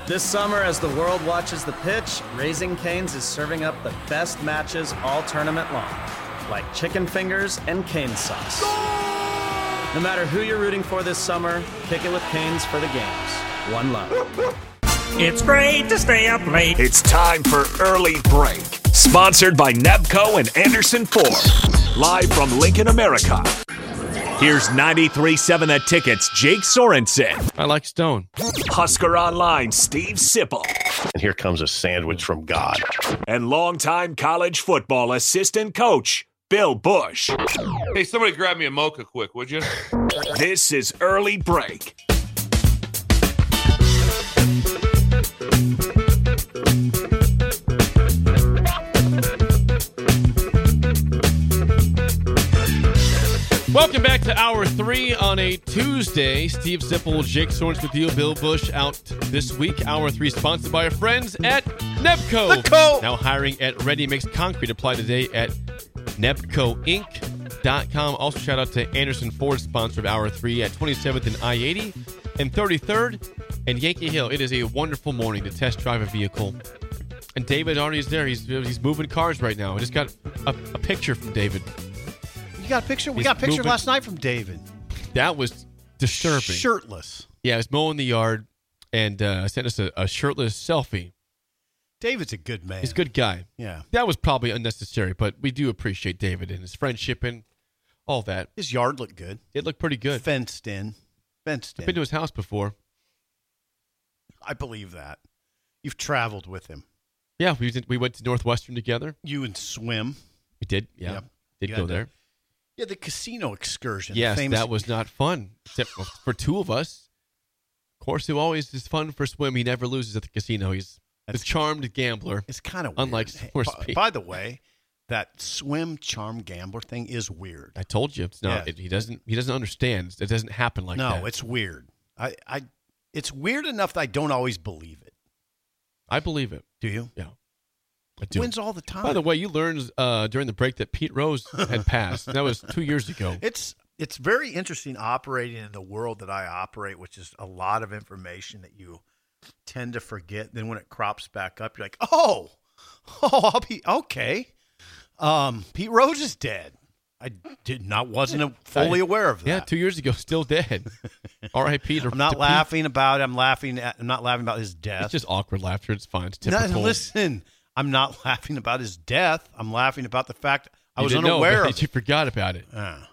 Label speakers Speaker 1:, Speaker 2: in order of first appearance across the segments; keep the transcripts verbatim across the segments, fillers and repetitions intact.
Speaker 1: This summer, as the world watches the pitch, Raising Cane's is serving up the best matches all tournament long, like chicken fingers and cane sauce. No matter who you're rooting for this summer, kick it with Cane's for the games. One love.
Speaker 2: It's great to stay up late.
Speaker 3: It's time for Early Break. Sponsored by Nebco and Anderson Ford. Live from Lincoln, America. Here's ninety-three point seven The Ticket's Jake Sorensen.
Speaker 4: I like Stone.
Speaker 3: Husker Online, Steve Sipple.
Speaker 5: And here comes a sandwich from God.
Speaker 3: And longtime college football assistant coach, Bill Bush.
Speaker 6: Hey, somebody grab me a mocha quick, would you?
Speaker 3: This is Early Break.
Speaker 4: Welcome back to Hour three on a Tuesday. Steve Sipple, Jake Sorensen with you. Bill Bush out this week. Hour three sponsored by our friends at Nebco.
Speaker 7: Nebco.
Speaker 4: Now hiring at Ready Mix Concrete. Apply today at nebco inc dot com. Also shout out to Anderson Ford, sponsor of Hour three at twenty-seventh and I eighty and thirty-third and Yankee Hill. It is a wonderful morning to test drive a vehicle. And David already is there. He's, he's moving cars right now. I just got a, a picture from David.
Speaker 7: You got a picture? We
Speaker 4: He's
Speaker 7: got a picture
Speaker 4: moving.
Speaker 7: last night from David.
Speaker 4: That was disturbing.
Speaker 7: Shirtless.
Speaker 4: Yeah, I was mowing the yard and uh, sent us a, a shirtless selfie.
Speaker 7: David's a good man.
Speaker 4: He's a good guy.
Speaker 7: Yeah.
Speaker 4: That was probably unnecessary, but we do appreciate David and his friendship and all that.
Speaker 7: His yard looked good.
Speaker 4: It looked pretty good.
Speaker 7: Fenced in. Fenced
Speaker 4: I've
Speaker 7: in.
Speaker 4: been to his house before.
Speaker 7: I believe that. You've traveled with him.
Speaker 4: Yeah, we did, we went to Northwestern together.
Speaker 7: You and Swim.
Speaker 4: We did, yeah.
Speaker 7: Yep.
Speaker 4: Did
Speaker 7: You
Speaker 4: go
Speaker 7: had to-
Speaker 4: there.
Speaker 7: Yeah, the casino excursion.
Speaker 4: Yes,
Speaker 7: famous-
Speaker 4: that was not fun, except for, for two of us. Of course, who always is fun for Swim. He never loses at the casino. He's a charmed gambler.
Speaker 7: It's kind of
Speaker 4: unlike
Speaker 7: weird.
Speaker 4: Sports
Speaker 7: Hey,
Speaker 4: Speed.
Speaker 7: by, by the way, that Swim charm gambler thing is weird.
Speaker 4: I told you it's not.
Speaker 7: Yeah.
Speaker 4: It, he doesn't. He doesn't understand. It doesn't happen like
Speaker 7: no,
Speaker 4: that.
Speaker 7: it's weird. I, I, it's weird enough that I don't always believe it.
Speaker 4: I believe it.
Speaker 7: Do you?
Speaker 4: Yeah, I do.
Speaker 7: Wins all the time.
Speaker 4: By the way, you learned uh, during the break that Pete Rose had passed. That was two years ago.
Speaker 7: It's
Speaker 8: It's very interesting operating in the world that I operate, which is a lot of information that you tend to forget. Then when it crops back up, you're like,
Speaker 7: oh, oh, I'll be okay. Um, Pete Rose is dead. I did not wasn't fully aware of that.
Speaker 4: Yeah, two years ago, still dead. All right, Peter.
Speaker 7: I'm not laughing about it. I'm laughing at. I'm not laughing about his death.
Speaker 4: It's just awkward laughter. It's fine. It's
Speaker 7: No,
Speaker 4: typical.
Speaker 7: listen, I'm not laughing about his death. I'm laughing about the fact I
Speaker 4: You
Speaker 7: was
Speaker 4: didn't know
Speaker 7: unaware
Speaker 4: about
Speaker 7: of
Speaker 4: it. You forgot about it.
Speaker 7: Uh,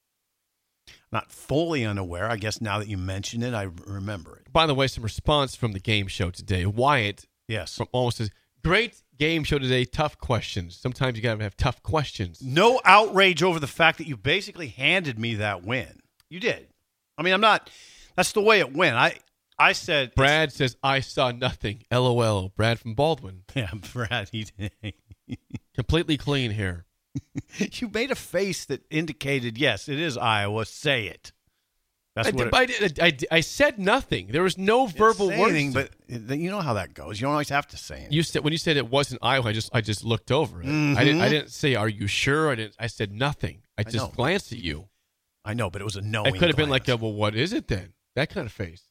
Speaker 7: not fully unaware. I guess now that you mention it, I remember it.
Speaker 4: By the way, some response from the game show today. Wyatt,
Speaker 7: Yes.
Speaker 4: from almost says, great game show today. Tough questions. Sometimes you got to have tough questions.
Speaker 7: No outrage over the fact that you basically handed me that win. You did. I mean, I'm not. That's the way it went. I I said.
Speaker 4: Brad says, I saw nothing. L O L. Brad from Baldwin.
Speaker 7: Yeah, Brad. He
Speaker 4: Completely clean here.
Speaker 7: You made a face that indicated, yes, it is Iowa. Say it. That's
Speaker 4: I,
Speaker 7: what
Speaker 4: did, I, did, I, did- I said nothing. There was no verbal
Speaker 7: say
Speaker 4: words.
Speaker 7: anything, but you know how that goes. You don't always have to say anything.
Speaker 4: You said when you said it wasn't Iowa, I just I just looked over it. I didn't I didn't say, are you sure? I didn't. I said nothing. I just
Speaker 7: know.
Speaker 4: glanced at you.
Speaker 7: I know, but it was a no.
Speaker 4: It could have been like, a, well, what is it then? That kind of face.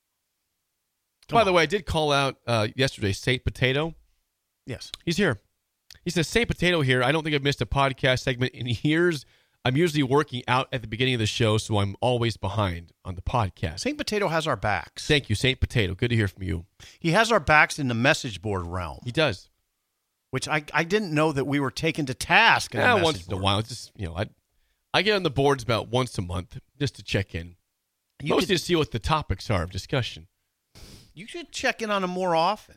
Speaker 7: Come
Speaker 4: By
Speaker 7: on.
Speaker 4: the way, I did call out uh, yesterday Saint Potato.
Speaker 7: Yes.
Speaker 4: He's here. He says, Saint Potato here. I don't think I've missed a podcast segment in years. I'm usually working out at the beginning of the show, so I'm always behind on the podcast.
Speaker 7: Saint Potato has our backs.
Speaker 4: Thank you, Saint Potato. Good to hear from you.
Speaker 7: He has our backs in the message board realm,
Speaker 4: He does.
Speaker 7: which I, I didn't know that we were taken to task. In the
Speaker 4: Yeah,
Speaker 7: message
Speaker 4: once in a
Speaker 7: board.
Speaker 4: while. It's just, you know, I I get on the boards about once a month just to check in.
Speaker 7: You
Speaker 4: Mostly
Speaker 7: could-
Speaker 4: to see what the topics are of discussion.
Speaker 7: You should check in on him more often.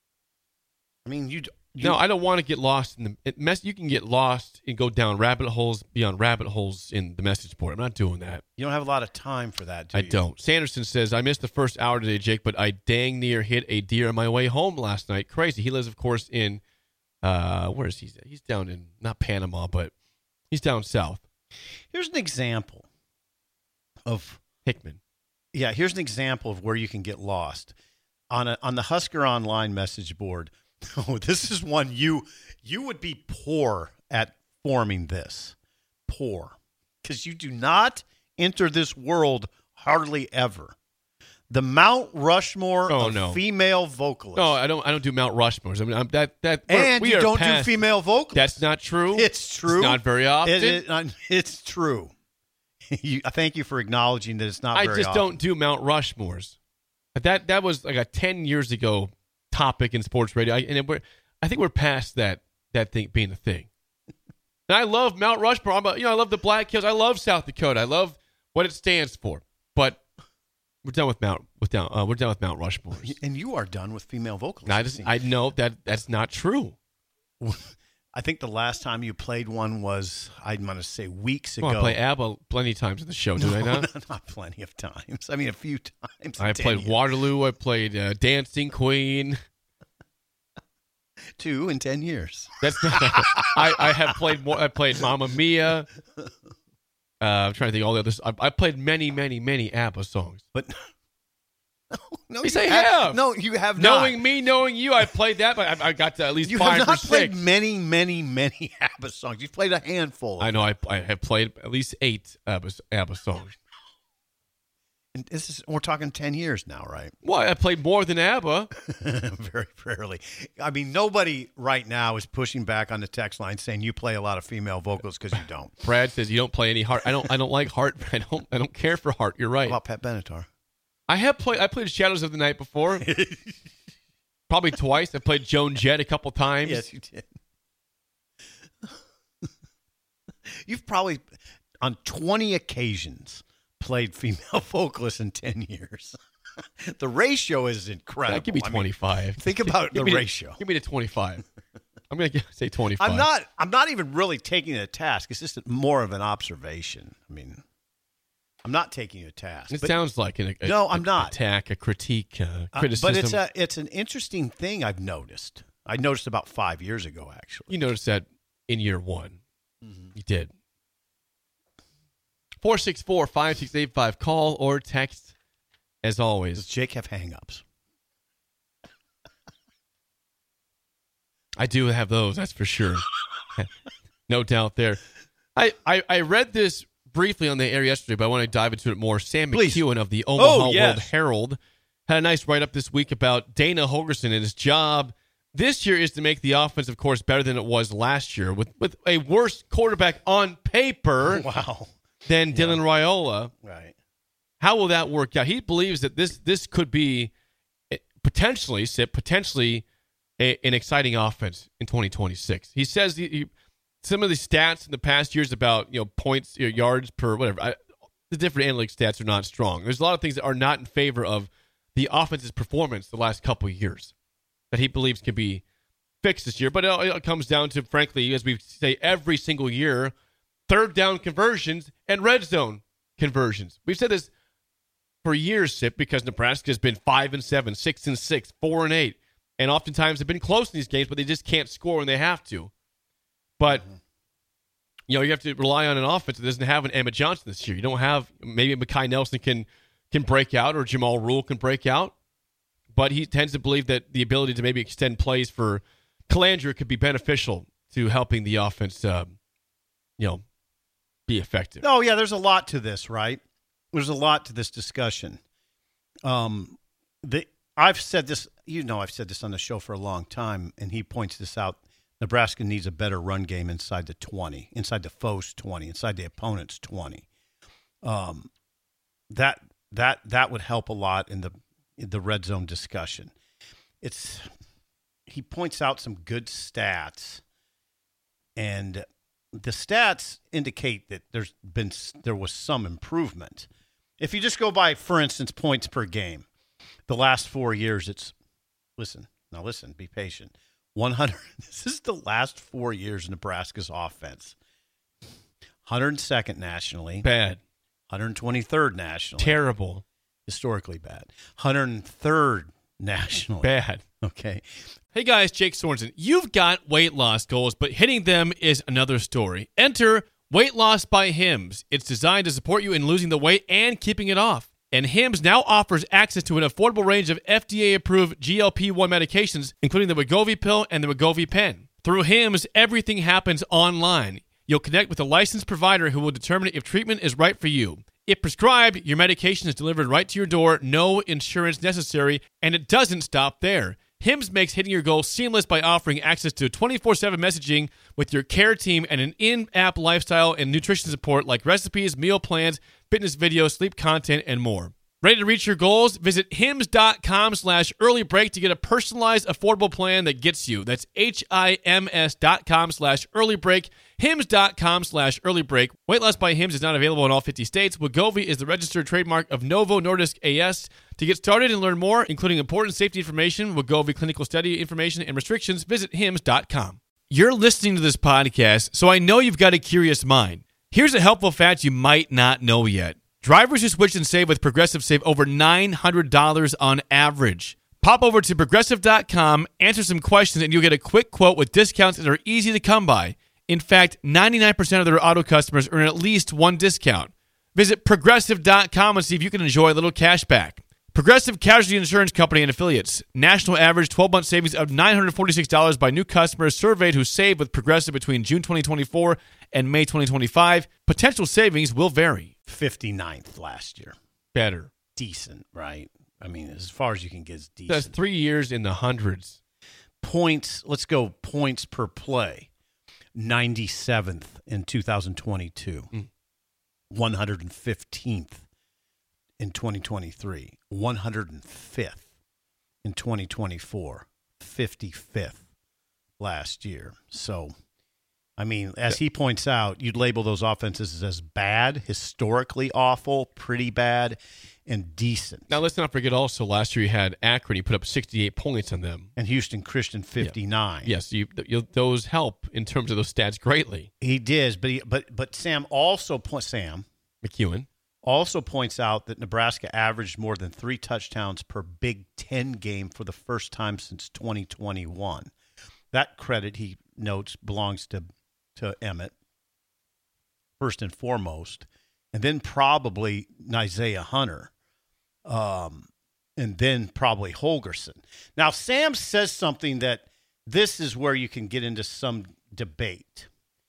Speaker 7: I mean, you. you
Speaker 4: No, I don't want to get lost in the it mess. You can get lost and go down rabbit holes beyond rabbit holes in the message board. I'm not doing that.
Speaker 7: You don't have a lot of time for that, do
Speaker 4: I
Speaker 7: you?
Speaker 4: don't. Sanderson says, I missed the first hour today, Jake, but I dang near hit a deer on my way home last night. Crazy. He lives, of course, in, uh, where is he? He's down in, not Panama, but he's down south.
Speaker 7: Here's an example of
Speaker 4: Hickman.
Speaker 7: yeah. Here's an example of where you can get lost on a on the Husker Online message board. Oh, this is one you you would be poor at forming this. Poor, because you do not enter this world hardly ever. The Mount Rushmore
Speaker 4: Oh,
Speaker 7: of
Speaker 4: no.
Speaker 7: female vocalists.
Speaker 4: No, I don't. I don't do Mount Rushmores. I mean, I'm, that that we're-
Speaker 7: and
Speaker 4: we
Speaker 7: you
Speaker 4: are
Speaker 7: don't
Speaker 4: past-
Speaker 7: do female vocalists.
Speaker 4: That's not true.
Speaker 7: It's true.
Speaker 4: It's not very often.
Speaker 7: It is- uh, it's true. you, I thank you for acknowledging that it's not
Speaker 4: I
Speaker 7: very
Speaker 4: just
Speaker 7: often.
Speaker 4: don't do Mount Rushmores. But That that was like a ten years ago topic in sports radio, I, and it, we're, I think we're past that that thing being a thing. And I love Mount Rushmore. I'm a, you know, I love the Black Hills. I love South Dakota. I love what it stands for. But we're done with Mount with down. Uh, we're done with Mount Rushmores.
Speaker 7: And you are done with female vocalists.
Speaker 4: And I just I know that that's not true.
Speaker 7: I think the last time you played one was, I'm going to say, weeks ago.
Speaker 4: Well, I play ABBA plenty of times in the show, did
Speaker 7: no,
Speaker 4: I not?
Speaker 7: no, not plenty of times. I mean, a few times.
Speaker 4: I
Speaker 7: in ten
Speaker 4: played
Speaker 7: years.
Speaker 4: Waterloo. I played uh, Dancing Queen.
Speaker 7: Two in ten years.
Speaker 4: That's not. I, I have played more. I played Mamma Mia. Uh, I'm trying to think all the others. I, I played many, many, many ABBA songs.
Speaker 7: But no, no,
Speaker 4: Yes,
Speaker 7: you
Speaker 4: I have.
Speaker 7: No, you have
Speaker 4: Knowing
Speaker 7: not.
Speaker 4: me, knowing you, I played that, but I, I got to at least
Speaker 7: You
Speaker 4: five
Speaker 7: have
Speaker 4: or
Speaker 7: not played
Speaker 4: six.
Speaker 7: many, many, many ABBA songs. You've played a handful. Of
Speaker 4: I know. I, I have played at least eight ABBA, ABBA songs.
Speaker 7: And this is we're talking ten years now, right?
Speaker 4: Well, I played more than ABBA.
Speaker 7: Very rarely. I mean, nobody right now is pushing back on the text line saying you play a lot of female vocals because you don't.
Speaker 4: Brad says you don't play any Heart. I don't. I don't like Heart. I don't. I don't care for Heart. You're right.
Speaker 7: How about Pat Benatar?
Speaker 4: I have played. I played Shadows of the Night before. Probably twice. I played Joan Jett a couple times.
Speaker 7: Yes, you did. You've probably, on twenty occasions, played female vocalists in ten years. The ratio is incredible.
Speaker 4: Yeah, give me
Speaker 7: I mean,
Speaker 4: twenty-five.
Speaker 7: think about
Speaker 4: Give
Speaker 7: the
Speaker 4: me to-
Speaker 7: ratio.
Speaker 4: give me the twenty-five. I'm going to say twenty-five.
Speaker 7: I'm not. I'm not even really taking it a task. It's just more of an observation. I mean, I'm not taking you a task.
Speaker 4: It
Speaker 7: but-
Speaker 4: sounds like an, a,
Speaker 7: No,
Speaker 4: a-
Speaker 7: I'm not.
Speaker 4: attack, a critique, uh,
Speaker 7: uh,
Speaker 4: criticism.
Speaker 7: but it's a. It's an interesting thing I've noticed. I noticed about five years ago, actually.
Speaker 4: You noticed that in year one.
Speaker 7: Mm-hmm.
Speaker 4: You did. four six four, five six eight five. Call or text, as
Speaker 7: Does
Speaker 4: always.
Speaker 7: Jake have hang-ups?
Speaker 4: I do have those, that's for sure. No doubt there. I, I, I read this briefly on the air yesterday, but I want to dive into it more. Sam
Speaker 7: Please.
Speaker 4: McEwen of the Omaha
Speaker 7: Oh, yes.
Speaker 4: World Herald had a nice write-up this week about Dana Holgorsen and his job this year is to make the offense, of course, better than it was last year with, with a worse quarterback on paper
Speaker 7: Wow.
Speaker 4: than Dylan Raiola.
Speaker 7: Right.
Speaker 4: How will that work out? He believes that this this could be eh, potentially, Sip, potentially a, an exciting offense in twenty twenty-six. He says he, he, some of the stats in the past years about you know points, you know, yards per whatever. I, the different analytic stats are not strong. There's a lot of things that are not in favor of the offense's performance the last couple of years that he believes can be fixed this year. But it, it comes down to, frankly, as we say every single year, third down conversions and red zone conversions. We've said this for years, Sip, because Nebraska has been five and seven, six and six, four and eight, and oftentimes have been close in these games, but they just can't score when they have to. But mm-hmm. you know, you have to rely on an offense that doesn't have an Emmett Johnson this year. You don't have maybe Mekhi Nelson can can break out or Jamal Rule can break out, but he tends to believe that the ability to maybe extend plays for Calandra could be beneficial to helping the offense, uh, you know, be effective.
Speaker 7: Oh yeah, there's a lot to this, right? There's a lot to this discussion. Um, the I've said this, you know, I've said this on the show for a long time, and he points this out. Nebraska needs a better run game inside the twenty, inside the foe's twenty, inside the opponent's twenty. Um, that that that would help a lot in the in the red zone discussion. It's he points out some good stats, and the stats indicate that there's been there was some improvement. If you just go by, for instance, points per game, the last four years, it's listen now. Listen, be patient. one hundred. This is the last four years of Nebraska's offense. one hundred second nationally,
Speaker 4: Bad,
Speaker 7: one hundred twenty-third nationally,
Speaker 4: terrible,
Speaker 7: historically bad. one hundred third nationally,
Speaker 4: bad.
Speaker 7: Okay.
Speaker 4: Hey guys, Jake Sorensen. You've got weight loss goals, but hitting them is another story. Enter Weight Loss by Hims. It's designed to support you in losing the weight and keeping it off. And Hims now offers access to an affordable range of F D A-approved G L P one medications, including the Wegovy pill and the Wegovy pen. Through Hims, everything happens online. You'll connect with a licensed provider who will determine if treatment is right for you. If prescribed, your medication is delivered right to your door, no insurance necessary, and it doesn't stop there. Hims makes hitting your goals seamless by offering access to twenty-four seven messaging with your care team and an in-app lifestyle and nutrition support like recipes, meal plans, fitness videos, sleep content, and more. Ready to reach your goals? Visit hims.com slash early break to get a personalized, affordable plan that gets you. That's H-I-M-S dot com slash early break. Hims.com slash early break. Weight loss by Hims is not available in all fifty states. Wegovy is the registered trademark of Novo Nordisk A S. To get started and learn more, including important safety information, Wegovy clinical study information, and restrictions, visit hims dot com. You're listening to this podcast, so I know you've got a curious mind. Here's a helpful fact you might not know yet. Drivers who switch and save with Progressive save over nine hundred dollars on average. Pop over to progressive dot com, answer some questions, and you'll get a quick quote with discounts that are easy to come by. In fact, ninety-nine percent of their auto customers earn at least one discount. Visit progressive dot com and see if you can enjoy a little cash back. Progressive Casualty Insurance Company and Affiliates. National average twelve-month savings of nine hundred forty-six dollars by new customers surveyed who saved with Progressive between June twenty twenty-four and May twenty twenty-five. Potential savings will vary.
Speaker 7: fifty-ninth last year.
Speaker 4: Better.
Speaker 7: Decent, right? I mean, as far as you can get is decent.
Speaker 4: That's three years in the hundreds.
Speaker 7: Points, let's go points per play. ninety-seventh in two thousand twenty-two. Mm. one hundred fifteenth in twenty twenty-three. one hundred fifth in twenty twenty-four. fifty-fifth last year. So, I mean, as he points out, you'd label those offenses as bad, historically awful, pretty bad, and decent.
Speaker 4: Now, let's not forget also last year you had Akron. You put up sixty-eight points on them.
Speaker 7: And Houston Christian, fifty-nine.
Speaker 4: Yeah. Yes, you, you, those help in terms of those stats greatly.
Speaker 7: He did, but he, but but Sam also points Sam
Speaker 4: McEwen
Speaker 7: also points out that Nebraska averaged more than three touchdowns per Big Ten game for the first time since twenty twenty-one. That credit, he notes, belongs to to Emmett first and foremost, and then probably Isaiah Hunter, um, and then probably Holgorsen. Now, Sam says something that this is where you can get into some debate.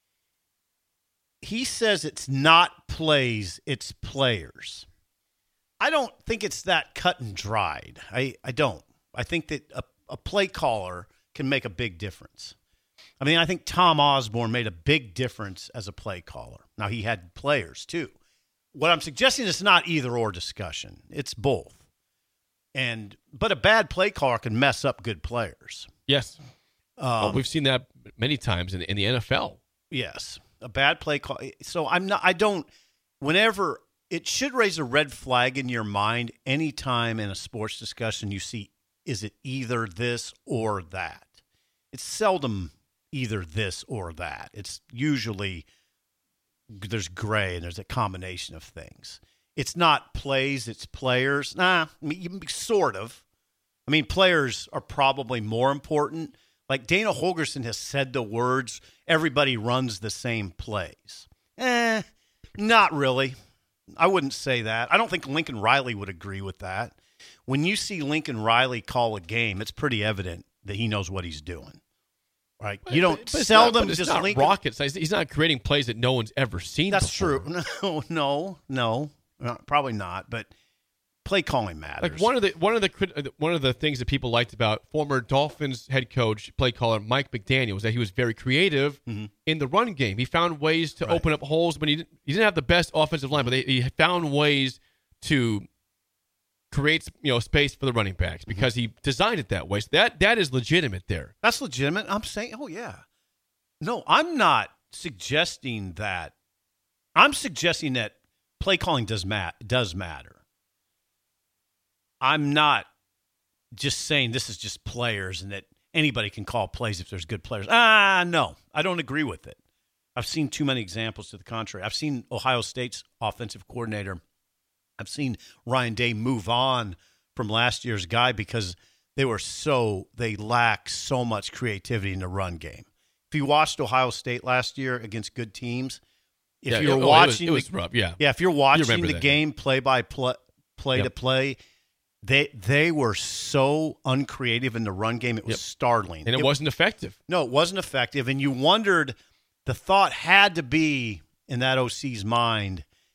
Speaker 7: He says it's not plays, it's players. I don't think it's that cut and dried. I, I don't. I think that a, a play caller can make a big difference. I mean, I think Tom Osborne made a big difference as a play caller. Now, he had players, too. What I'm suggesting is not either-or discussion. It's both. And But a bad play caller can mess up good players.
Speaker 4: Yes.
Speaker 7: Um,
Speaker 4: well, we've seen that many times in, in the N F L.
Speaker 7: Yes. A bad play call. So I'm not, I don't, whenever, it should raise a red flag in your mind anytime in a sports discussion you see, is it either this or that? It's seldom either this or that. It's usually there's gray and there's a combination of things. It's not plays, it's players. Nah, I mean, sort of. I mean, players are probably more important. Like Dana Holgorsen has said the words, everybody runs the same plays. Eh, not really. I wouldn't say that. I don't think Lincoln Riley would agree with that. When you see Lincoln Riley call a game, it's pretty evident that he knows what he's doing. Right? You don't
Speaker 4: but, but
Speaker 7: seldom
Speaker 4: not, it's
Speaker 7: just
Speaker 4: not
Speaker 7: Lincoln.
Speaker 4: rocket science. He's not creating plays that no one's ever seen.
Speaker 7: That's
Speaker 4: before.
Speaker 7: true. No, no, no, no, probably not. But play calling matters.
Speaker 4: Like one of the one of the one of the things that people liked about former Dolphins head coach, play caller Mike McDaniel was that he was very creative mm-hmm. in the run game. He found ways to right. open up holes, but he didn't, he didn't have the best offensive line, but they, he found ways to create, you know, space for the running backs because mm-hmm. he designed it that way. So that that is legitimate there.
Speaker 7: That's legitimate. I'm saying, oh yeah, no, I'm not suggesting that. I'm suggesting that play calling does mat does matter. I'm not just saying this is just players and that anybody can call plays if there's good players. Ah, no, I don't agree with it. I've seen too many examples to the contrary. I've seen Ohio State's offensive coordinator. I've seen Ryan Day move on from last year's guy because they were so, they lack so much creativity in the run game. If you watched Ohio State last year against good teams, if
Speaker 4: yeah,
Speaker 7: you're
Speaker 4: it,
Speaker 7: watching,
Speaker 4: it was, it was rough, yeah.
Speaker 7: Yeah, if you're watching
Speaker 4: you
Speaker 7: the game
Speaker 4: game.
Speaker 7: play by play, play
Speaker 4: yep.
Speaker 7: to play, They they were so uncreative in the run game, it was
Speaker 4: yep.
Speaker 7: startling.
Speaker 4: And it, it wasn't effective.
Speaker 7: No, it wasn't effective. And you wondered, the thought had to be in that O C's mind,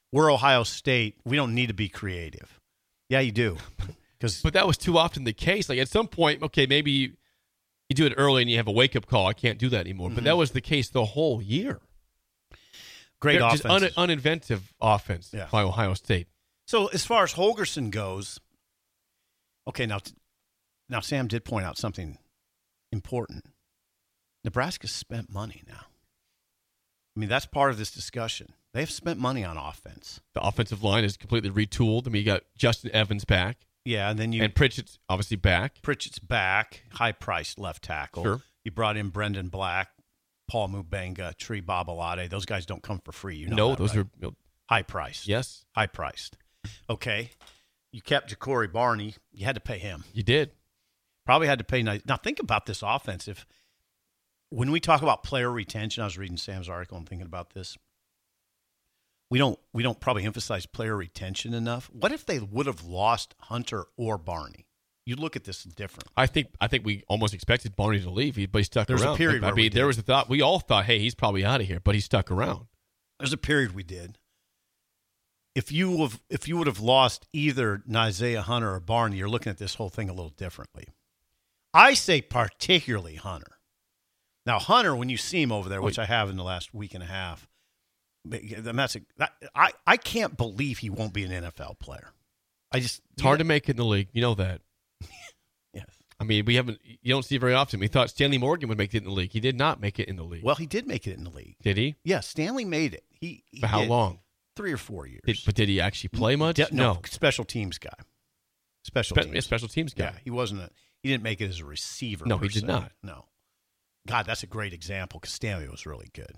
Speaker 7: we're Ohio State. We don't need to be creative. Yeah, you do. Because
Speaker 4: But that was too often the case. Like at some point, okay, maybe you, you do it early and you have a wake-up call. I can't do that anymore. Mm-hmm. But that was the case the whole year.
Speaker 7: Great
Speaker 4: They're
Speaker 7: offense.
Speaker 4: Just un- uninventive offense
Speaker 7: Yeah.
Speaker 4: by Ohio State.
Speaker 7: So as far as Holgorsen goes, okay, now, now Sam did point out something important. Nebraska spent money now. I mean, that's part of this discussion. They've spent money on offense.
Speaker 4: The offensive line is completely retooled. I mean, you got Justin Evans back.
Speaker 7: Yeah, and then you
Speaker 4: and Pritchett's obviously back.
Speaker 7: Pritchett's back, high-priced left tackle.
Speaker 4: Sure.
Speaker 7: You brought in Brendan Black, Paul Mubenga, Tree Babalade. Those guys don't come for free. You know
Speaker 4: no,
Speaker 7: that,
Speaker 4: those
Speaker 7: right?
Speaker 4: are you know,
Speaker 7: high-priced.
Speaker 4: yes,
Speaker 7: High-priced. Okay. You kept Ja'Cory Barney. You had to pay him.
Speaker 4: you did.
Speaker 7: Probably had to pay. Now, think about this offensive. When we talk about player retention, I was reading Sam's article and thinking about this. We don't we don't probably emphasize player retention enough. What if they would have lost Hunter or Barney? You look at this different.
Speaker 4: I think I think we almost expected Barney to leave, he- but he stuck
Speaker 7: There was a
Speaker 4: around.
Speaker 7: period
Speaker 4: I
Speaker 7: where we
Speaker 4: mean, there
Speaker 7: did.
Speaker 4: was a thought. We all thought, hey, he's probably out of here, but he stuck around.
Speaker 7: There's a period we did. If you have if you would have lost either Isaiah Hunter or Barney, you're looking at this whole thing a little differently. I say particularly Hunter. Now, Hunter, when you see him over there, which I have in the last week and a half, that's a, that, I, I can't believe he won't be an N F L player. I just
Speaker 4: It's hard to make it in the league. You know that.
Speaker 7: Yes.
Speaker 4: I mean, we haven't. You don't see it very often. We thought Stanley Morgan would make it in the league. He did not make it in the league.
Speaker 7: Well, he did make it in the league.
Speaker 4: Did he?
Speaker 7: Yeah, Stanley made it. He, he
Speaker 4: For how
Speaker 7: did.
Speaker 4: long?
Speaker 7: Three or four years.
Speaker 4: Did, but did he actually play much?
Speaker 7: De- no,
Speaker 4: no.
Speaker 7: special teams guy. Special
Speaker 4: Spe-
Speaker 7: teams.
Speaker 4: a special teams guy.
Speaker 7: Yeah, he wasn't a. He didn't make it as a receiver.
Speaker 4: No,
Speaker 7: per
Speaker 4: he did
Speaker 7: se.
Speaker 4: not.
Speaker 7: No. God, that's a great example because Stanley was really good.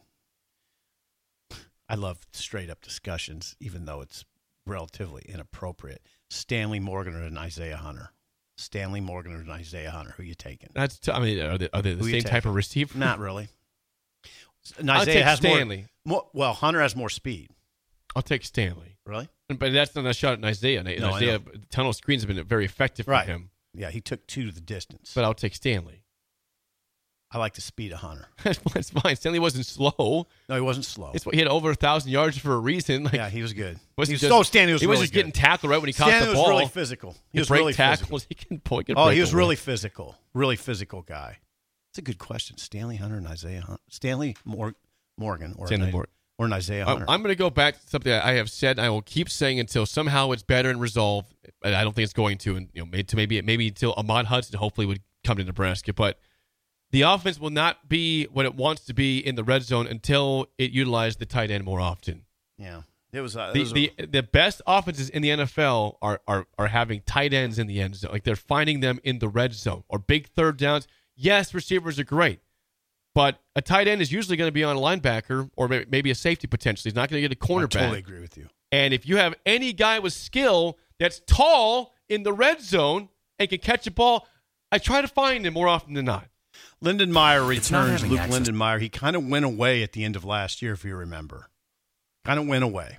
Speaker 7: I love straight up discussions, even though it's relatively inappropriate. Stanley Morgan or an Isaiah Hunter? Stanley Morgan or an Isaiah Hunter? Who you taking?
Speaker 4: That's. T- I mean, are they, are they the
Speaker 7: Who you
Speaker 4: same type
Speaker 7: taking?
Speaker 4: of receiver?
Speaker 7: Not really. And
Speaker 4: I'll
Speaker 7: Isaiah
Speaker 4: take
Speaker 7: has more-
Speaker 4: Stanley.
Speaker 7: More, well, Hunter has more speed.
Speaker 4: I'll take Stanley.
Speaker 7: Really?
Speaker 4: But that's not a shot at Isaiah. And
Speaker 7: No, I
Speaker 4: Isaiah,
Speaker 7: know.
Speaker 4: tunnel screens have been very effective for
Speaker 7: Right.
Speaker 4: him.
Speaker 7: Yeah, he took two to the distance.
Speaker 4: But I'll take Stanley.
Speaker 7: I like the speed of Hunter.
Speaker 4: That's fine. Stanley wasn't slow.
Speaker 7: No, he wasn't slow.
Speaker 4: It's, he had over a thousand yards for a reason. Like,
Speaker 7: yeah, he was good.
Speaker 4: wasn't
Speaker 7: he was,
Speaker 4: just,
Speaker 7: oh, Stanley was
Speaker 4: he
Speaker 7: really
Speaker 4: was just
Speaker 7: good.
Speaker 4: getting tackled right when he
Speaker 7: Stanley
Speaker 4: caught the
Speaker 7: was
Speaker 4: ball.
Speaker 7: really physical. He
Speaker 4: He
Speaker 7: was
Speaker 4: break
Speaker 7: really
Speaker 4: tackles.
Speaker 7: physical.
Speaker 4: He can, he can
Speaker 7: Oh,
Speaker 4: break
Speaker 7: he was
Speaker 4: away.
Speaker 7: really physical. Really physical guy. It's a good question. Stanley Hunter and Isaiah Hunter. Stanley Mor- Morgan or
Speaker 4: Stanley
Speaker 7: an,
Speaker 4: Morgan.
Speaker 7: or an Isaiah
Speaker 4: I-
Speaker 7: Hunter.
Speaker 4: I'm going to go back to something I have said. And I will keep saying until somehow it's better and resolved. And I don't think it's going to. And you know, maybe to maybe maybe until Ahmad Hudson hopefully would come to Nebraska. But the offense will not be what it wants to be in the red zone until it utilizes the tight end more often.
Speaker 7: yeah. It was, uh, it
Speaker 4: The,
Speaker 7: was a-
Speaker 4: the the best offenses in the N F L are, are are having tight ends in the end zone. Like they're finding them in the red zone or big third downs. Yes, receivers are great, but a tight end is usually going to be on a linebacker or maybe, maybe a safety potentially. He's not going to get a
Speaker 7: I
Speaker 4: cornerback.
Speaker 7: totally agree with you.
Speaker 4: And if you have any guy with skill that's tall in the red zone and can catch a ball, I try to find him more often than not.
Speaker 7: Lindenmeyer
Speaker 2: It's not
Speaker 7: returns.
Speaker 2: having
Speaker 7: Luke
Speaker 2: access-
Speaker 7: Lindenmeyer. He kind of went away at the end of last year, if you remember. Kind of went away.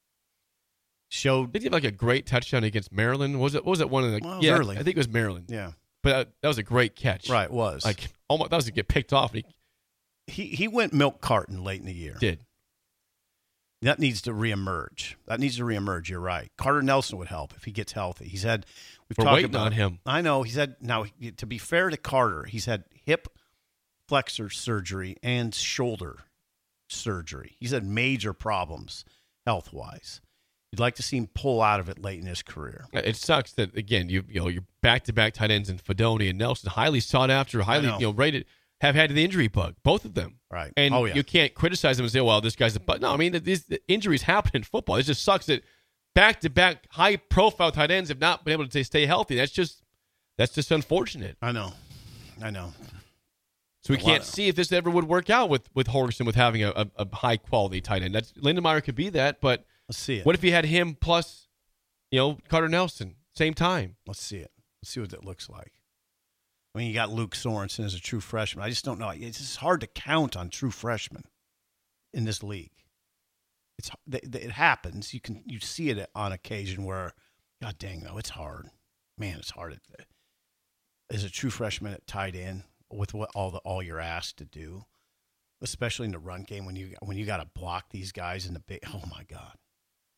Speaker 7: Showed,
Speaker 4: Did he have like a great touchdown against Maryland? Was it? What was it one of the?
Speaker 7: Well, it was
Speaker 4: yeah,
Speaker 7: early.
Speaker 4: I think it was Maryland.
Speaker 7: yeah,
Speaker 4: But uh, that was a great catch.
Speaker 7: right, was.
Speaker 4: Like almost that was to get picked off. And
Speaker 7: he, he went milk carton late in the year.
Speaker 4: he did.
Speaker 7: That needs to reemerge. That needs to reemerge. You're right. Carter Nelson would help if he gets healthy. He's had. We've
Speaker 4: We're
Speaker 7: talked
Speaker 4: waiting
Speaker 7: about
Speaker 4: on him.
Speaker 7: I know. He's had. Now, to be fair to Carter, he's had hip flexor surgery and shoulder surgery. He's had major problems health wise. You'd like to see him pull out of it late in his career.
Speaker 4: It sucks that again you you know you're back to back tight ends in Fedoni and Nelson, highly sought after, highly
Speaker 7: know.
Speaker 4: you know rated, have had the injury bug, both of them.
Speaker 7: Right.
Speaker 4: And
Speaker 7: Oh, yeah.
Speaker 4: you can't criticize them and say, well, this guy's a but no, I mean these the injuries happen in football. It just sucks that back to back high profile tight ends have not been able to stay healthy. That's just that's just unfortunate.
Speaker 7: I know. I know.
Speaker 4: So we
Speaker 7: A lot
Speaker 4: can't
Speaker 7: of-
Speaker 4: see if this ever would work out with with Holgorsen with having a, a, a high quality tight end. That's Lindenmeyer could be that, but
Speaker 7: Let's see it.
Speaker 4: what if you had him plus, you know, Carter Nelson same time?
Speaker 7: Let's see it. Let's see what that looks like. I mean, you got Luke Sorensen as a true freshman. I just don't know. It's just hard to count on true freshmen in this league. It's it happens. You can you see it on occasion where, God dang though, it's hard. Man, it's hard. At, as a true freshman at tight end with what all the all you're asked to do, especially in the run game when you when you got to block these guys in the big. Oh my God,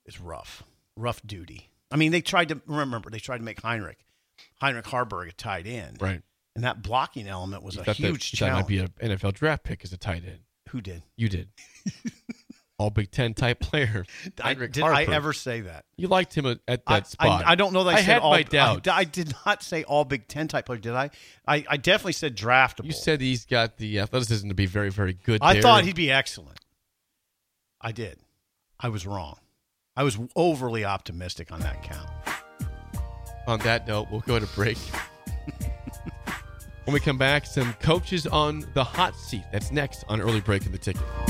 Speaker 7: is rough, rough duty. I mean, they tried to remember they tried to make Heinrich, Heinrich Harburg a tight end,
Speaker 4: Right.
Speaker 7: And that blocking element was
Speaker 4: You
Speaker 7: a
Speaker 4: thought that-
Speaker 7: huge
Speaker 4: you thought it
Speaker 7: challenge.
Speaker 4: might be an N F L draft pick as a tight end.
Speaker 7: Who did?
Speaker 4: You did. All Big Ten type player.
Speaker 7: I,
Speaker 4: Heinrich
Speaker 7: did I
Speaker 4: Harburg.
Speaker 7: ever say that?
Speaker 4: You liked him at, at
Speaker 7: I,
Speaker 4: that spot.
Speaker 7: I, I don't know that I,
Speaker 4: I
Speaker 7: said
Speaker 4: had
Speaker 7: all.
Speaker 4: my doubts.
Speaker 7: I, I did not say all Big Ten type player, did I? I, I definitely said draftable.
Speaker 4: You said he's got the athleticism to be very, very good.
Speaker 7: I
Speaker 4: there.
Speaker 7: thought he'd be excellent. I did. I was wrong. I was overly optimistic on that count.
Speaker 4: On that note, we'll go to break. When we come back, some coaches on the hot seat. That's next on Early Break in the Ticket.